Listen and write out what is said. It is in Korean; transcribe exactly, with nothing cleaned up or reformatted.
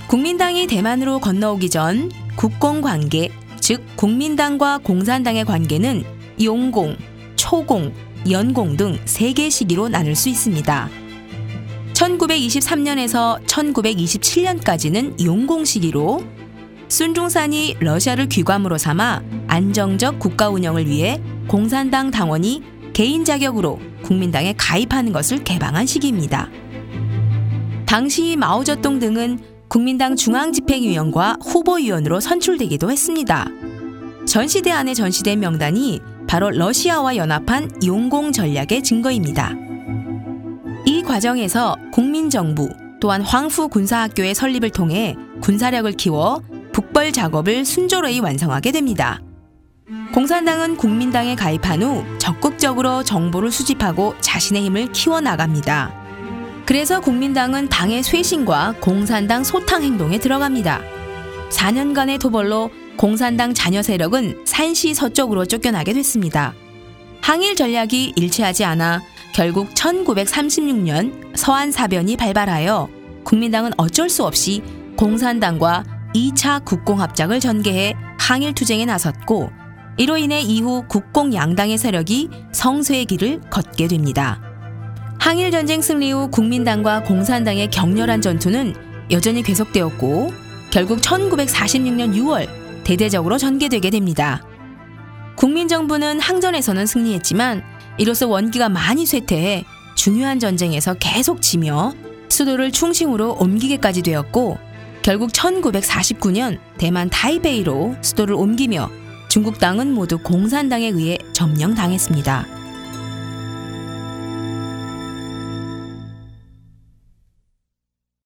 국민당이 대만으로 건너오기 전 국공 관계, 즉 국민당과 공산당의 관계는 용공, 초공, 연공 등 세 개 시기로 나눌 수 있습니다. 천구백이십삼 년에서 천구백이십칠 년까지는 용공 시기로 순중산이 러시아를 귀감으로 삼아 안정적 국가 운영을 위해 공산당 당원이 개인 자격으로 국민당에 가입하는 것을 개방한 시기입니다. 당시 마오쩌둥 등은 국민당 중앙집행위원과 후보위원으로 선출되기도 했습니다. 전시대 안에 전시된 명단이 바로 러시아와 연합한 용공 전략의 증거입니다. 이 과정에서 국민정부 또한 황후 군사학교의 설립을 통해 군사력을 키워 북벌 작업을 순조로이 완성하게 됩니다. 공산당은 국민당에 가입한 후 적극적으로 정보를 수집하고 자신의 힘을 키워나갑니다. 그래서 국민당은 당의 쇄신과 공산당 소탕 행동에 들어갑니다. 사 년간의 토벌로 공산당 잔여 세력은 산시 서쪽으로 쫓겨나게 됐습니다. 항일 전략이 일치하지 않아 결국 천구백삼십육 년 서안사변이 발발하여 국민당은 어쩔 수 없이 공산당과 이 차 국공합작을 전개해 항일투쟁에 나섰고, 이로 인해 이후 국공 양당의 세력이 성쇠의 길을 걷게 됩니다. 항일전쟁 승리 후 국민당과 공산당의 격렬한 전투는 여전히 계속되었고 결국 천구백사십육 년 유월 대대적으로 전개되게 됩니다. 국민정부는 항전에서는 승리했지만 이로써 원기가 많이 쇠퇴해 중요한 전쟁에서 계속 지며 수도를 충칭으로 옮기게까지 되었고, 결국 천구백사십구 년 대만 타이베이로 수도를 옮기며 중국 땅은 모두 공산당에 의해 점령당했습니다.